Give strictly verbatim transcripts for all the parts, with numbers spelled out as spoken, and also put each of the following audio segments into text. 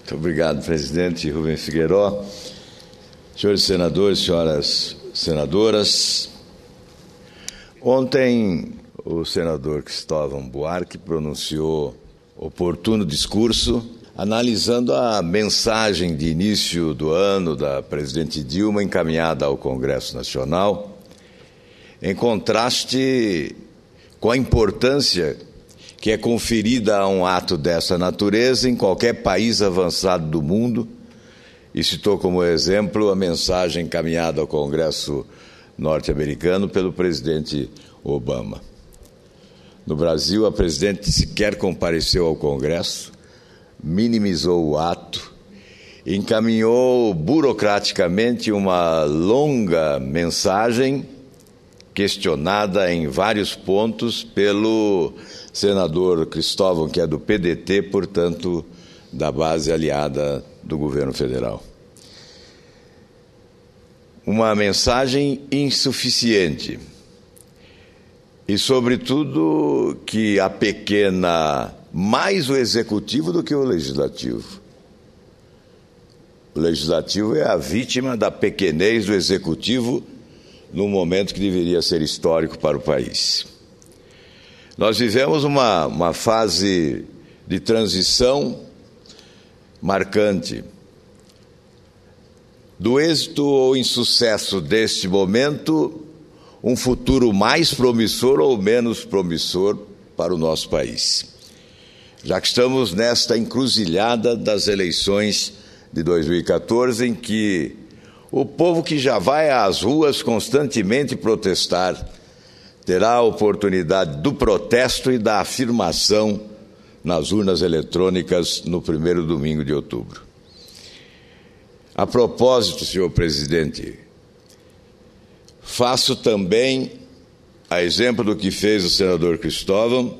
Muito obrigado, presidente Rubem Figueiró. Senhores senadores, senhoras senadoras, ontem o senador Cristóvão Buarque pronunciou oportuno discurso analisando a mensagem de início do ano da presidente Dilma encaminhada ao Congresso Nacional, em contraste com a importância que é conferida a um ato dessa natureza em qualquer país avançado do mundo, e citou como exemplo a mensagem encaminhada ao Congresso norte-americano pelo presidente Obama. No Brasil, a presidente sequer compareceu ao Congresso, minimizou o ato, encaminhou burocraticamente uma longa mensagem questionada em vários pontos pelo senador Cristóvão, que é do P D T, portanto, da base aliada do governo federal. Uma mensagem insuficiente e, sobretudo, que apequena mais o executivo do que o legislativo. O legislativo é a vítima da pequenez do executivo num momento que deveria ser histórico para o país. Nós vivemos uma, uma fase de transição marcante. Do êxito ou insucesso deste momento, um futuro mais promissor ou menos promissor para o nosso país. Já que estamos nesta encruzilhada das eleições de dois mil e quatorze, em que o povo que já vai às ruas constantemente protestar terá a oportunidade do protesto e da afirmação nas urnas eletrônicas no primeiro domingo de outubro. A propósito, senhor presidente, faço também, a exemplo do que fez o senador Cristóvão,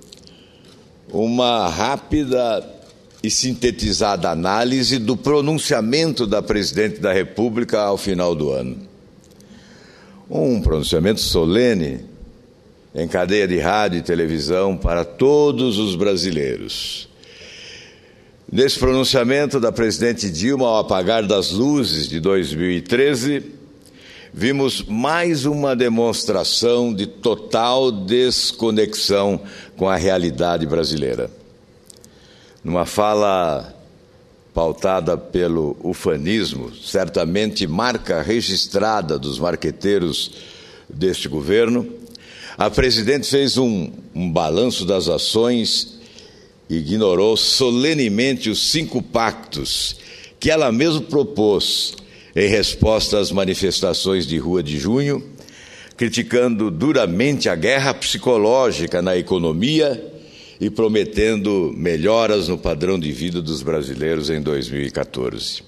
uma rápida e sintetizada análise do pronunciamento da presidente da República ao final do ano. Um pronunciamento solene, em cadeia de rádio e televisão para todos os brasileiros. Nesse pronunciamento da presidente Dilma, ao apagar das luzes de dois mil e treze, vimos mais uma demonstração de total desconexão com a realidade brasileira. Numa fala pautada pelo ufanismo, certamente marca registrada dos marqueteiros deste governo, a presidente fez um, um balanço das ações e ignorou solenemente os cinco pactos que ela mesma propôs em resposta às manifestações de rua de junho, criticando duramente a guerra psicológica na economia e prometendo melhoras no padrão de vida dos brasileiros em dois mil e quatorze.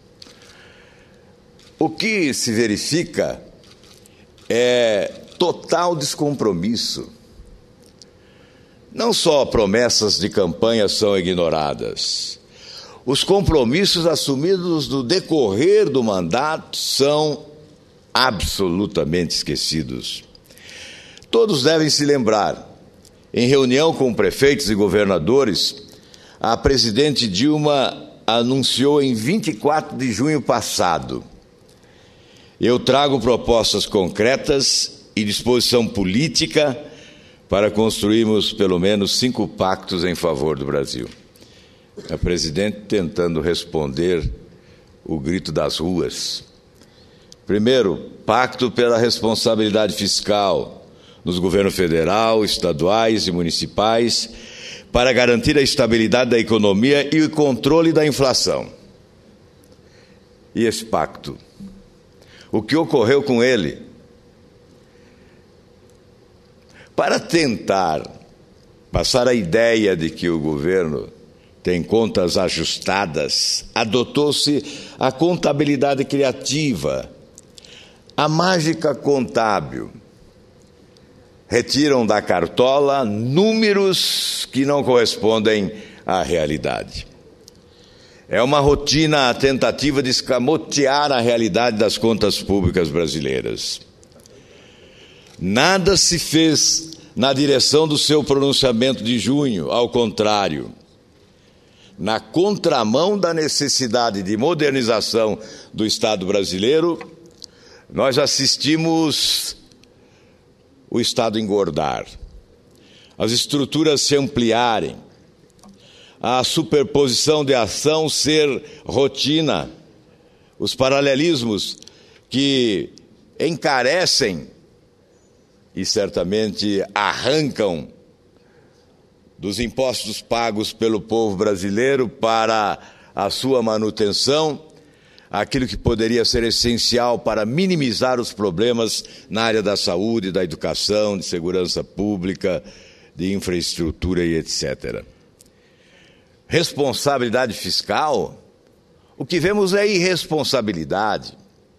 O que se verifica é total descompromisso. Não só promessas de campanha são ignoradas, os compromissos assumidos no decorrer do mandato são absolutamente esquecidos. Todos devem se lembrar, em reunião com prefeitos e governadores, a presidente Dilma anunciou em vinte e quatro de junho passado: eu trago propostas concretas e disposição política para construirmos pelo menos cinco pactos em favor do Brasil. A presidente tentando responder o grito das ruas. Primeiro, pacto pela responsabilidade fiscal nos governos federal, estaduais e municipais para garantir a estabilidade da economia e o controle da inflação. E esse pacto? O que ocorreu com ele? Para tentar passar a ideia de que o governo tem contas ajustadas, adotou-se a contabilidade criativa, a mágica contábil. Retiram da cartola números que não correspondem à realidade. É uma rotina a tentativa de escamotear a realidade das contas públicas brasileiras. Nada se fez na direção do seu pronunciamento de junho, ao contrário. na contramão da necessidade de modernização do Estado brasileiro, nós assistimos o Estado engordar, as estruturas se ampliarem, a superposição de ação ser rotina, os paralelismos que encarecem e certamente arrancam dos impostos pagos pelo povo brasileiro para a sua manutenção, aquilo que poderia ser essencial para minimizar os problemas na área da saúde, da educação, de segurança pública, de infraestrutura e etcétera. Responsabilidade fiscal, o que vemos é irresponsabilidade.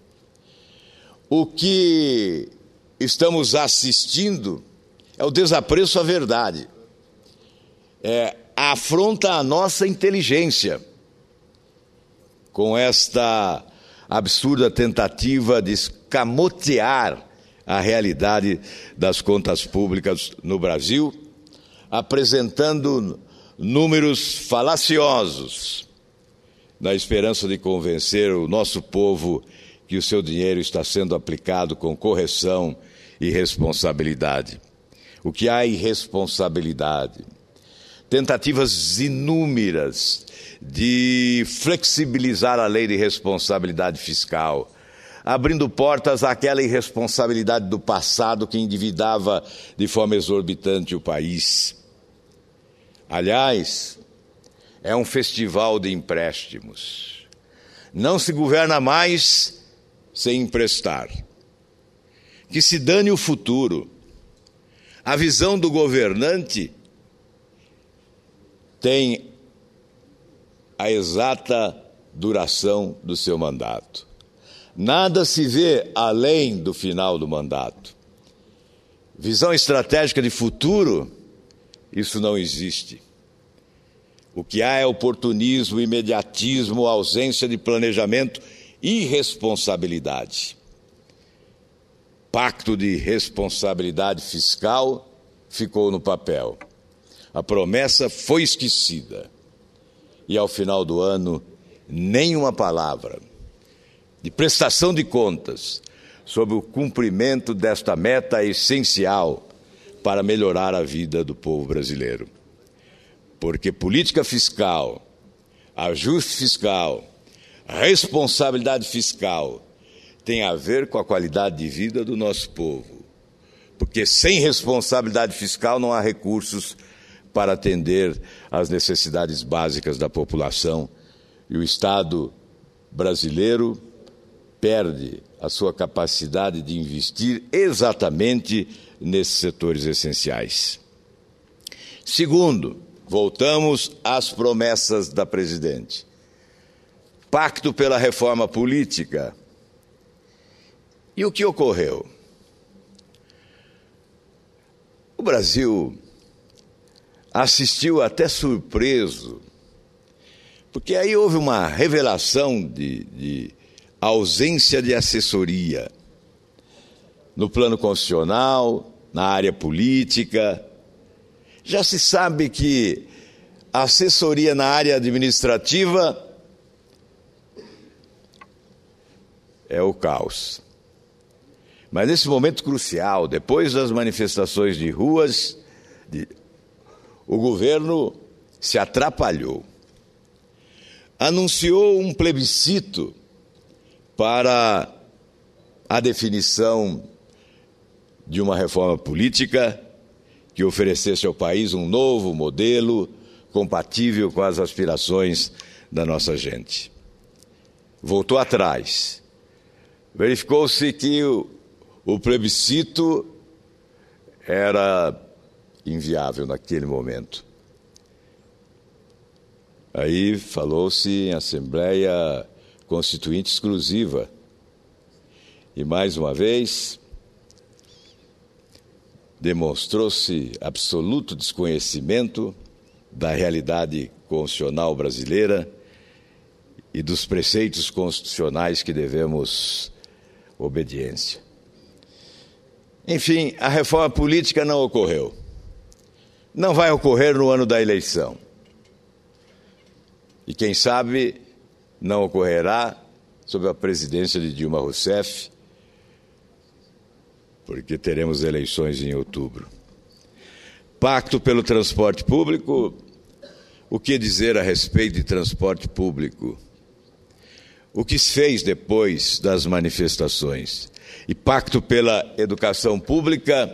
O que estamos assistindo é o desapreço à verdade. É, afronta a nossa inteligência com esta absurda tentativa de escamotear a realidade das contas públicas no Brasil, apresentando números falaciosos, na esperança de convencer o nosso povo que o seu dinheiro está sendo aplicado com correção e responsabilidade. O que há irresponsabilidade? Tentativas inúmeras de flexibilizar a lei de responsabilidade fiscal, abrindo portas àquela irresponsabilidade do passado que endividava de forma exorbitante o país. Aliás, é um festival de empréstimos. Não se governa mais sem emprestar. Que se dane o futuro. A visão do governante tem a exata duração do seu mandato. Nada se vê além do final do mandato. Visão estratégica de futuro, isso não existe. O que há é oportunismo, imediatismo, ausência de planejamento e irresponsabilidade. Pacto de responsabilidade fiscal ficou no papel. A promessa foi esquecida. E ao final do ano, nenhuma palavra de prestação de contas sobre o cumprimento desta meta essencial para melhorar a vida do povo brasileiro. Porque política fiscal, ajuste fiscal, responsabilidade fiscal tem a ver com a qualidade de vida do nosso povo. Porque sem responsabilidade fiscal não há recursos para atender às necessidades básicas da população. E o Estado brasileiro perde a sua capacidade de investir exatamente nesses setores essenciais. Segundo, voltamos às promessas da presidente. Pacto pela reforma política. E o que ocorreu? O Brasil assistiu até surpreso, porque aí houve uma revelação de, de ausência de assessoria no plano constitucional, na área política. Já se sabe que a assessoria na área administrativa é o caos. Mas nesse momento crucial, depois das manifestações de ruas, de, o governo se atrapalhou. Anunciou um plebiscito para a definição de uma reforma política que oferecesse ao país um novo modelo compatível com as aspirações da nossa gente. Voltou atrás. Verificou-se que o, o plebiscito era inviável naquele momento. Aí falou-se em Assembleia Constituinte exclusiva. E, mais uma vez, demonstrou-se absoluto desconhecimento da realidade constitucional brasileira e dos preceitos constitucionais que devemos obediência. Enfim, a reforma política não ocorreu. Não vai ocorrer no ano da eleição. E quem sabe não ocorrerá sob a presidência de Dilma Rousseff, porque teremos eleições em outubro. Pacto pelo transporte público. O que dizer a respeito de transporte público? O que se fez depois das manifestações? E pacto pela educação pública?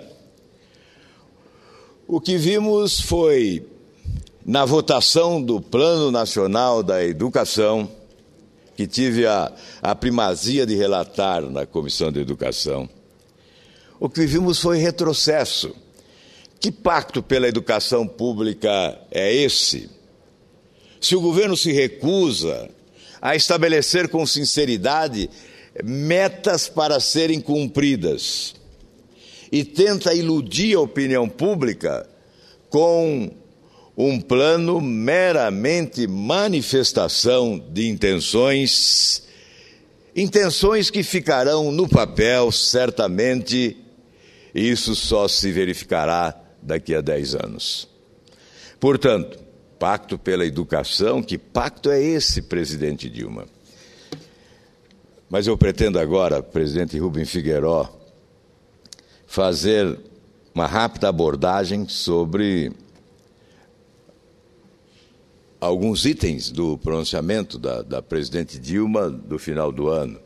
O que vimos foi, na votação do Plano Nacional da Educação, que tive a, a primazia de relatar na Comissão de Educação, o que vimos foi retrocesso. Que pacto pela educação pública é esse? Se o governo se recusa a estabelecer com sinceridade metas para serem cumpridas e tenta iludir a opinião pública com um plano meramente manifestação de intenções, intenções que ficarão no papel, certamente, e isso só se verificará daqui a dez anos. Portanto, pacto pela educação, que pacto é esse, presidente Dilma? Mas eu pretendo agora, presidente Rubem Figueiredo, fazer uma rápida abordagem sobre alguns itens do pronunciamento da, da presidente Dilma do final do ano.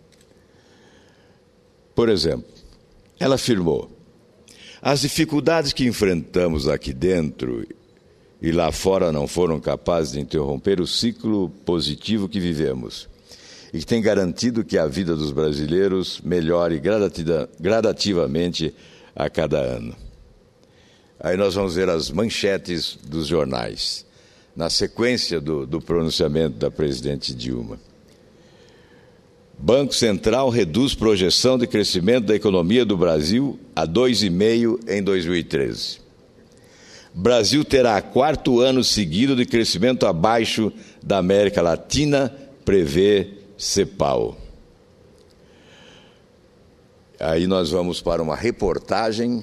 Por exemplo, ela afirmou: as dificuldades que enfrentamos aqui dentro e lá fora não foram capazes de interromper o ciclo positivo que vivemos e que tem garantido que a vida dos brasileiros melhore gradativamente a cada ano. Aí nós vamos ver as manchetes dos jornais, na sequência do, do pronunciamento da presidente Dilma. Banco Central reduz projeção de crescimento da economia do Brasil a dois vírgula cinco por cento em dois mil e treze. Brasil terá quarto ano seguido de crescimento abaixo da América Latina, prevê CEPAL. Aí nós vamos para uma reportagem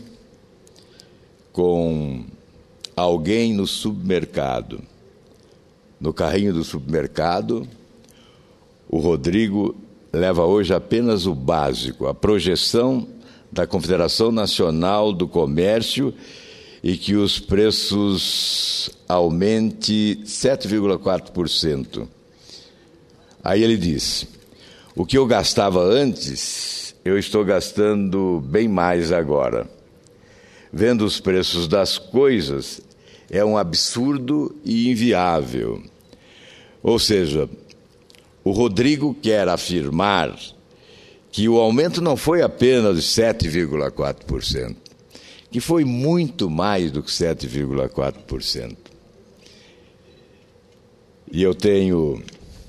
com alguém no supermercado. No carrinho do supermercado, o Rodrigo leva hoje apenas o básico, a projeção da Confederação Nacional do Comércio e que os preços aumentem sete vírgula quatro por cento. Aí ele diz: o que eu gastava antes, eu estou gastando bem mais agora. Vendo os preços das coisas, é um absurdo e inviável. Ou seja, o Rodrigo quer afirmar que o aumento não foi apenas de sete vírgula quatro por cento, que foi muito mais do que sete vírgula quatro por cento. E eu tenho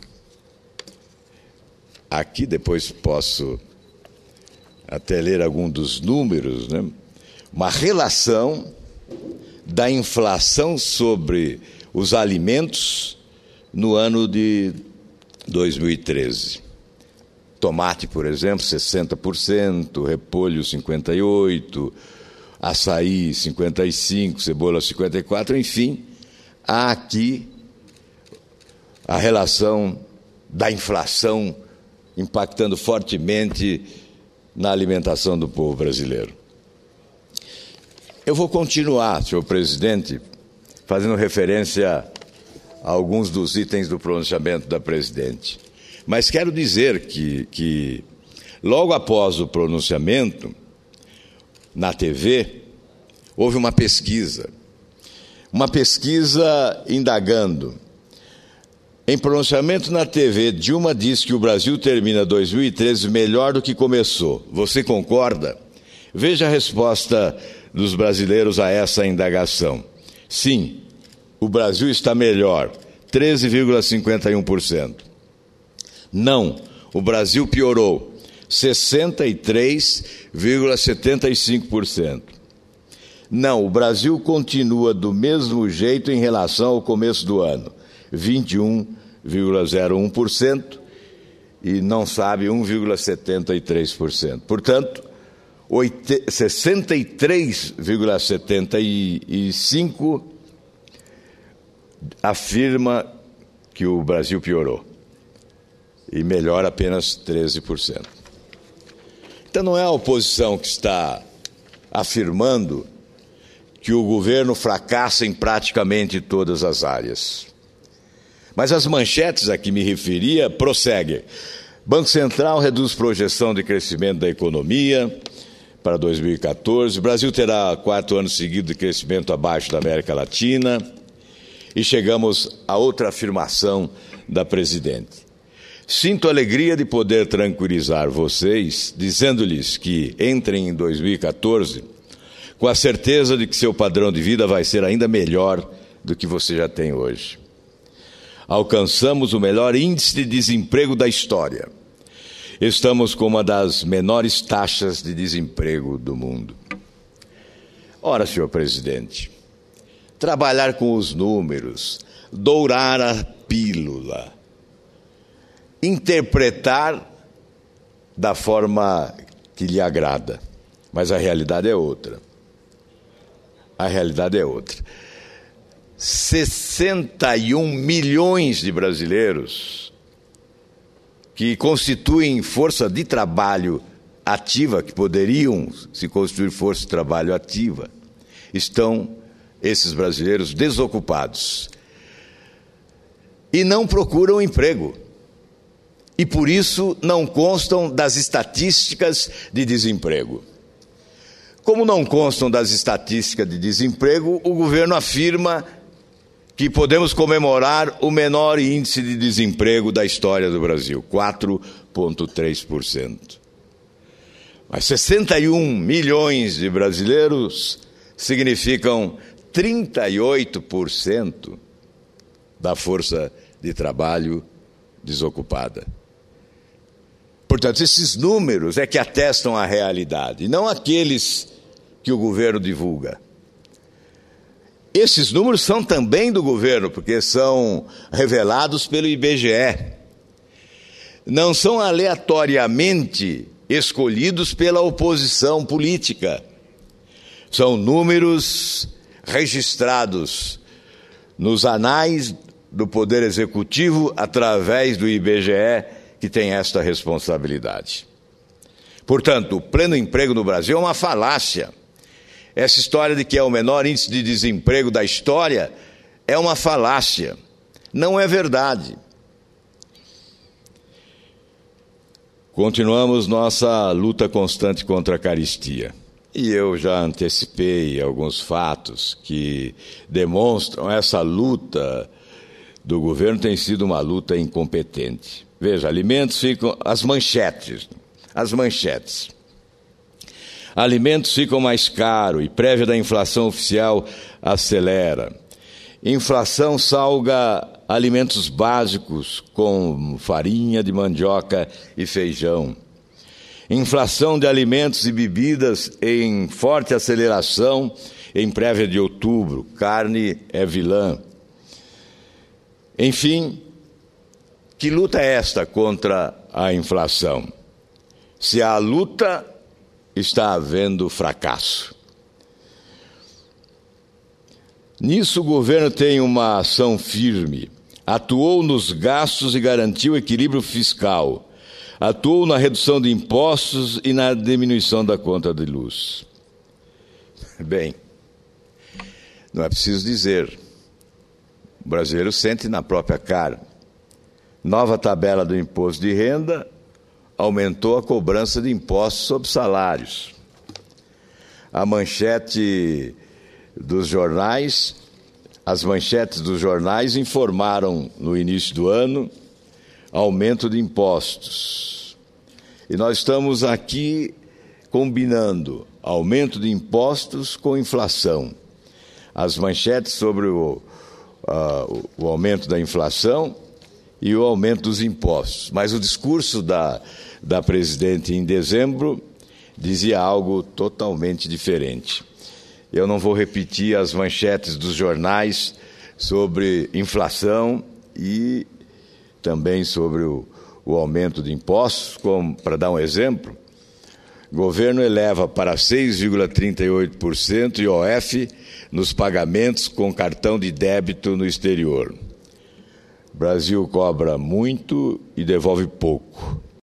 aqui, depois posso até ler algum dos números, né? Uma relação da inflação sobre os alimentos no ano de dois mil e treze. Tomate, por exemplo, sessenta por cento, repolho cinquenta e oito por cento, açaí cinquenta e cinco por cento, cebola cinquenta e quatro por cento, enfim, há aqui a relação da inflação impactando fortemente na alimentação do povo brasileiro. Eu vou continuar, senhor presidente, fazendo referência a alguns dos itens do pronunciamento da presidente. Mas quero dizer que, que logo após o pronunciamento, na T V, houve uma pesquisa. Uma pesquisa indagando. Em pronunciamento na T V, Dilma diz que o Brasil termina dois mil e treze melhor do que começou. Você concorda? Veja a resposta dos brasileiros a essa indagação. Sim, o Brasil está melhor, treze vírgula cinquenta e um por cento. Não, o Brasil piorou, sessenta e três vírgula setenta e cinco por cento. Não, o Brasil continua do mesmo jeito em relação ao começo do ano, vinte e um vírgula zero um por cento, e não sabe um vírgula setenta e três por cento. Portanto, sessenta e três vírgula setenta e cinco por cento afirma que o Brasil piorou. E melhora apenas treze por cento. Então não é a oposição que está afirmando que o governo fracassa em praticamente todas as áreas. Mas as manchetes a que me referia prosseguem. Banco Central reduz projeção de crescimento da economia para dois mil e quatorze. O Brasil terá quarto ano seguido de crescimento abaixo da América Latina. E chegamos a outra afirmação da presidente. Sinto alegria de poder tranquilizar vocês, dizendo-lhes que entrem em dois mil e quatorze com a certeza de que seu padrão de vida vai ser ainda melhor do que você já tem hoje. Alcançamos o melhor índice de desemprego da história. Estamos com uma das menores taxas de desemprego do mundo. Ora, senhor presidente, trabalhar com os números, dourar a pílula, interpretar da forma que lhe agrada, mas a realidade é outra. A realidade é outra. sessenta e um milhões de brasileiros que constituem força de trabalho ativa, que poderiam se constituir força de trabalho ativa, estão, esses brasileiros, desocupados. E não procuram emprego. E por isso não constam das estatísticas de desemprego. Como não constam das estatísticas de desemprego, o governo afirma que podemos comemorar o menor índice de desemprego da história do Brasil, quatro vírgula três por cento. Mas sessenta e um milhões de brasileiros significam trinta e oito por cento da força de trabalho desocupada. Portanto, esses números é que atestam a realidade, não aqueles que o governo divulga. Esses números são também do governo, porque são revelados pelo I B G E. Não são aleatoriamente escolhidos pela oposição política. São números registrados nos anais do Poder Executivo através do I B G E, que tem esta responsabilidade. Portanto, o pleno emprego no Brasil é uma falácia. Essa história de que é o menor índice de desemprego da história é uma falácia. Não é verdade. Continuamos nossa luta constante contra a carestia. E eu já antecipei alguns fatos que demonstram essa luta do governo tem sido uma luta incompetente. Veja, alimentos ficam... As manchetes. As manchetes. Alimentos ficam mais caros e prévia da inflação oficial acelera. Inflação salga alimentos básicos como farinha de mandioca e feijão. Inflação de alimentos e bebidas em forte aceleração em prévia de outubro. Carne é vilã. Enfim, que luta é esta contra a inflação? Se há luta, está havendo fracasso. Nisso o governo tem uma ação firme. Atuou nos gastos e garantiu o equilíbrio fiscal. Atuou na redução de impostos e na diminuição da conta de luz. Bem, não é preciso dizer. O brasileiro sente na própria cara. Nova tabela do imposto de renda aumentou a cobrança de impostos sobre salários. A manchete dos jornais, as manchetes dos jornais informaram no início do ano aumento de impostos. E nós estamos aqui combinando aumento de impostos com inflação. As manchetes sobre o, uh, o aumento da inflação e o aumento dos impostos. Mas o discurso da, da presidente em dezembro dizia algo totalmente diferente. Eu não vou repetir as manchetes dos jornais sobre inflação e também sobre o, o aumento de impostos, como, para dar um exemplo, o governo eleva para seis vírgula trinta e oito por cento I O F nos pagamentos com cartão de débito no exterior. O Brasil cobra muito e devolve pouco.